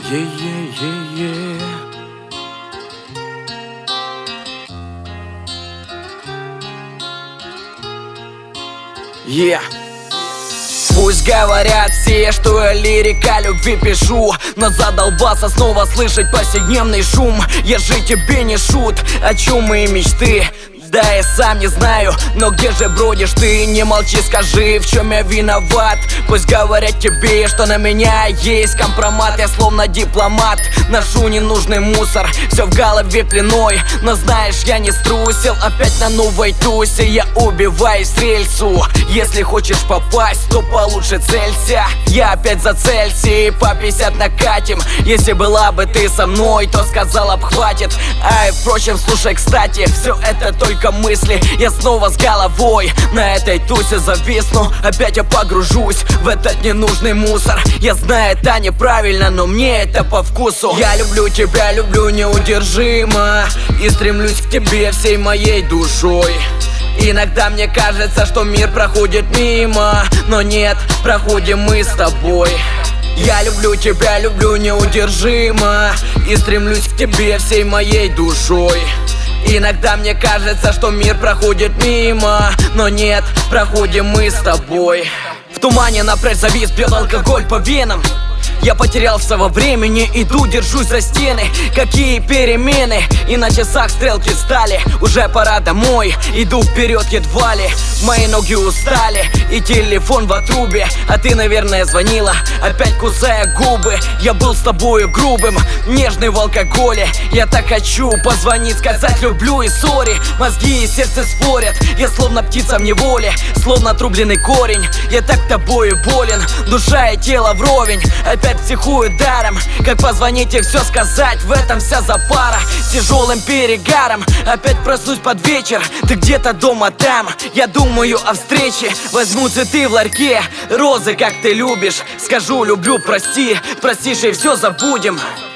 Yeah. Пусть говорят все, что я лирика любви пишу, но задолбался снова слышать повседневный шум. Я же тебе не шут, о чем мои мечты? Да, я сам не знаю, но где же бродишь ты? Не молчи, скажи, в чем я виноват. Пусть говорят тебе, что на меня есть компромат. Я словно дипломат, ношу ненужный мусор, все в голове пленой. Но знаешь, я не струсил, опять на новой тусе. Я убиваюсь с рельсу. Если хочешь попасть, то получше целься. Я опять за Цельсий, по 50 накатим. Если была бы ты со мной, то сказала б хватит. А впрочем, слушай, кстати, все это только мысли. Я снова с головой на этой тусе зависну. Опять я погружусь в этот ненужный мусор. Я знаю, это неправильно, но мне это по вкусу. Я люблю тебя, люблю неудержимо, и стремлюсь к тебе всей моей душой. Иногда мне кажется, что мир проходит мимо, но нет, проходим мы с тобой. Я люблю тебя, люблю неудержимо, и стремлюсь к тебе всей моей душой. Иногда мне кажется, что мир проходит мимо, но нет, проходим мы с тобой. В тумане напрочь завис, бьет алкоголь по венам. Я потерялся во времени, иду, держусь за стены. Какие перемены, и на часах стрелки стали. Уже пора домой, иду вперед едва ли. Мои ноги устали, и телефон в отрубе. А ты, наверное, звонила, опять кусая губы. Я был с тобою грубым, нежный в алкоголе. Я так хочу позвонить, сказать люблю и сори. Мозги и сердце спорят, я словно птица в неволе, словно отрубленный корень. Я так тобою болен, душа и тело вровень. Опять психую даром, как позвонить и все сказать. В этом вся запара, тяжелым перегаром. Опять проснусь под вечер, ты где-то дома там. Я думаю о встрече, возьму цветы в ларьке, розы, как ты любишь. Скажу люблю, прости, простишь и все забудем.